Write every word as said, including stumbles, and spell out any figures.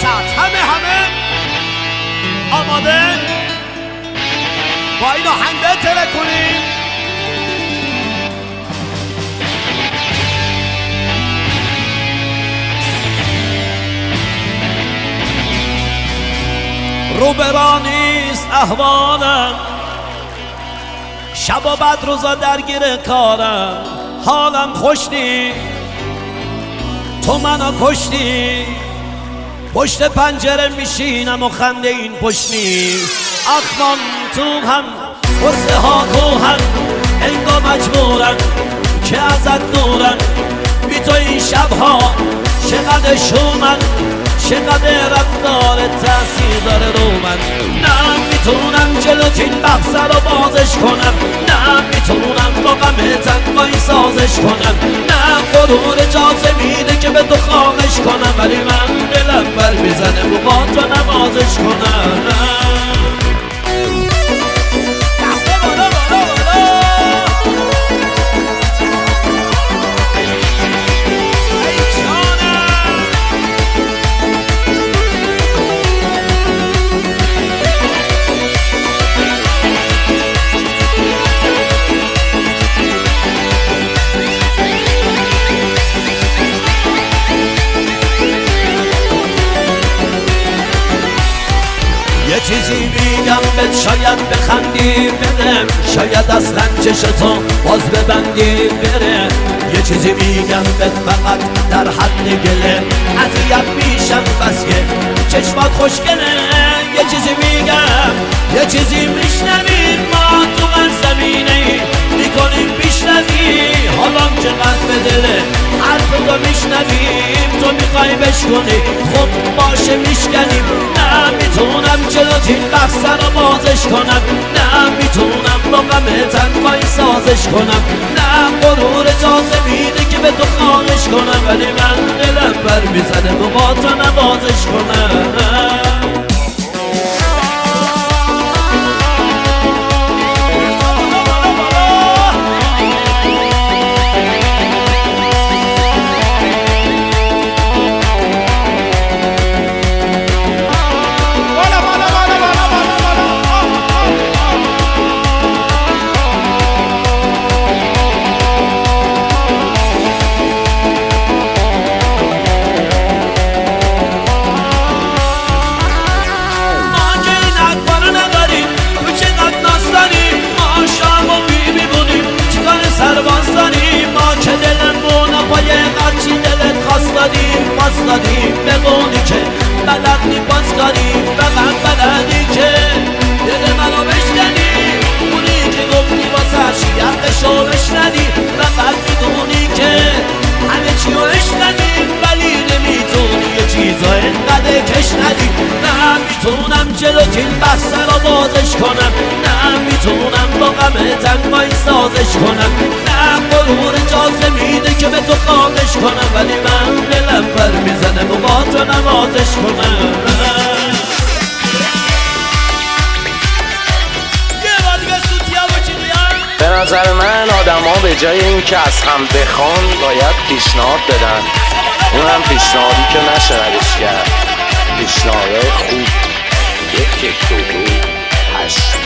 ساعت همه همه آماده با این آهنگ تره کنیم. روبرانیست احوالم، شب و بعد روزا درگیر کارم، حالم خوش نی تو منو کشتی، پشت پنجره میشینم و خنده این پشتی، اخمان تو هم قصه ها کوهن، انگا مجبورن که ازت دورن، بی تو این شبها چقدر شومن، چقدر رفتار تأثیر داره رو من. نه میتونم جلوت این بحث رو بازش کنم، نه میتونم با غم تنهایی سازش کنم، نه غرور اجازه میده که به تو خواهش کنم، ولی من دلم بر میزنه و با تو نوازش کنم. یه چیزی میگم بهت شاید بخندی بدم، شاید اصلا چشتو باز ببندی بره، یه چیزی میگم بهت فقط در حد گله، اذیت میشم بس که چشمات خوشگله، یه چیزی میگم یه چیزی میشنوی، ما تو من زمینه میکنیم بیشنوی، حالا چقدر به دله حرف تو میشنویم، تو میخوای بشکنی خب باشه میشکنیم، نه میتونم جلوت این بحث رو بازش کنم، نه میتونم با غم تنهایی سازش کنم، نه غرور اجازه میده که به تو خواهش کنم، ولی من دلم بر میزنه و با تو نوازش کنم. دادیم به قولی که بلد نی باز کنیم، فقط بلدی که دل منو بشکنی، اونی که گفتی واسه شیعتشو بشنی، فقط میدونی که همه چیو اشنی، ولی نمیتونی یه چیزا انقدر کش ندی، نه میتونم جلوت این بحث رو بازش کنم، نه میتونم با غم تنهایی سازش کنم، نه غرور اجازه میده که به تو خواهش کنم، ولی من دلم بر میزنه و با تو نوازش کنم. به نظر من آدم ها به جای این که از هم بخوان باید پیشنهاد بدن، اون هم پیشنهادی که نشه ردش کرد، پیشنهادهای خوب. یک یک دو دو هشت